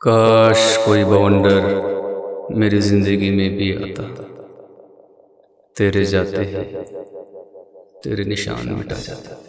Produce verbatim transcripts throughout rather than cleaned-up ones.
काश कोई बवंडर मेरी जिंदगी में भी आता, तेरे जाते ही तेरे निशान मिटा जाता।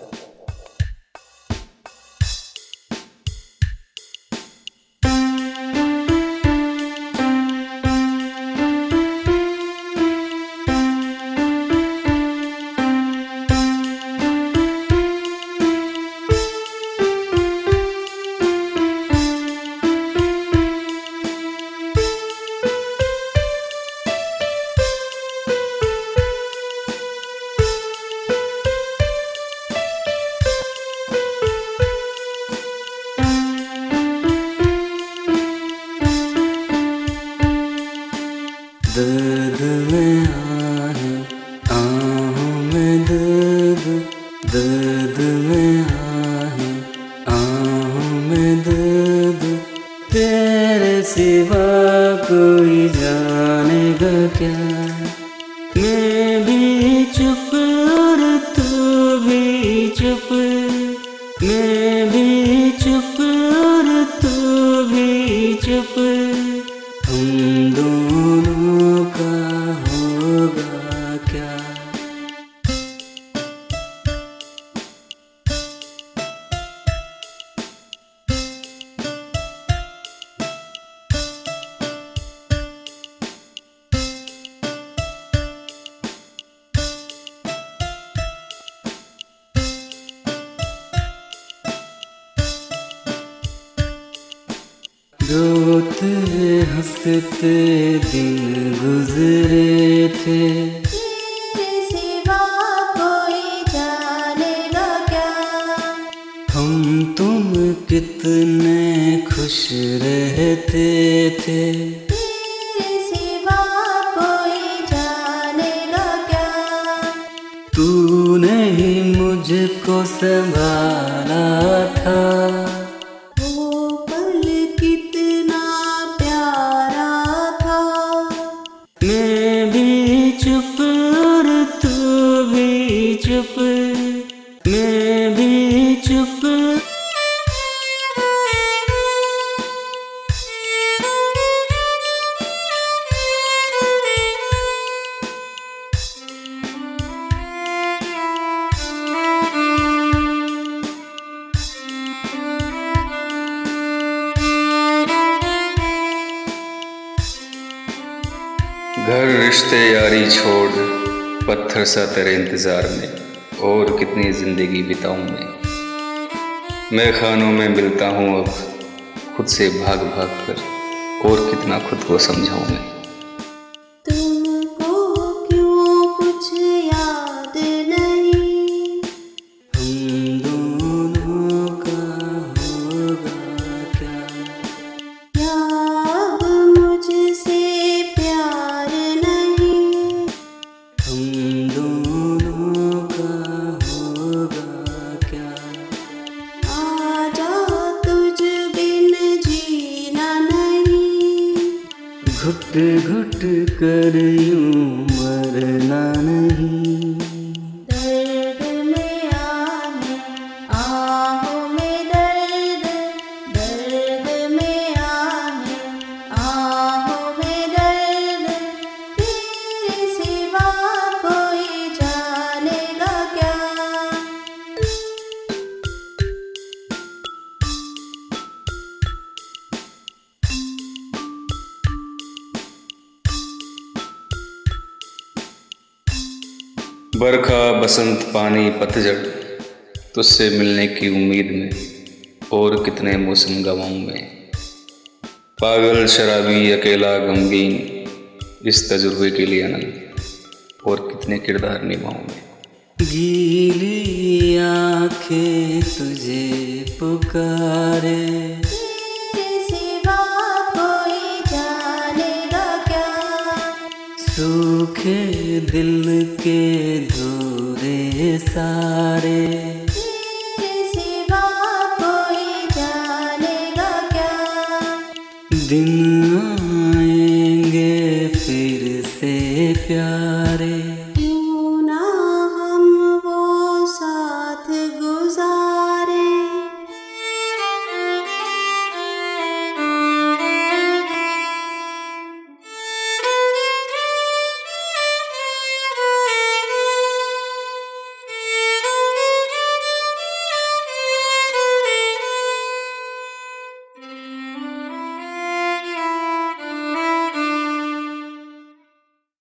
दर्द में आहे आहों में दर्द, दर्द में आहे आहों में दर्द। तेरे सिवा कोई जानेगा क्या, मैं भी चुप और तू भी चुप, मैं भी चुप और तू भी चुप। हम दोनों का होगा क्या। रोते हंसते दिन गुजरे थे, तेरे सिवा कोई जानेगा क्या। हम तुम कितने खुश रहते थे, तेरे सिवा कोई जानेगा क्या। तूने ही मुझको संभाला था, मैं भी चुप और तू भी चुप, मैं भी चुप। घर रिश्ते यारी छोड़ पत्थर सा तेरे इंतज़ार में, और कितनी ज़िंदगी बिताऊं मैं। मैं खानों में मिलता हूँ अब खुद से भाग भाग कर, और कितना खुद को समझाऊं मैं। तुमको क्यों कुछ याद नहीं, हम दोनों का होगा क्या। या अब मुझसे प्यार नहीं, हम दोनों का होगा क्या। आजा तुझ बिन जीना नहीं, घुट घुट कर यूं मरना नहीं। दर्द में आहे आहों में दर्द, दर्द में आहे आहों में दर्द। तेरे सिवा कोई जानेगा क्या। बरखा बसंत पानी पतझड़, तुझसे मिलने की उम्मीद में, और कितने मौसम गवाऊं मैं। पागल शराबी अकेला गमगीन, इस तजुर्बे के लिए अनंत, और कितने किरदार निभाऊं मैं। गीली आंखें तुझे पुकारे, तेरे सिवा कोई जानेगा क्या। सूखे दिल के धोरे सारे, तेरे सिवा कोई जानेगा क्या। दिन आएंगे फिर से प्यारे।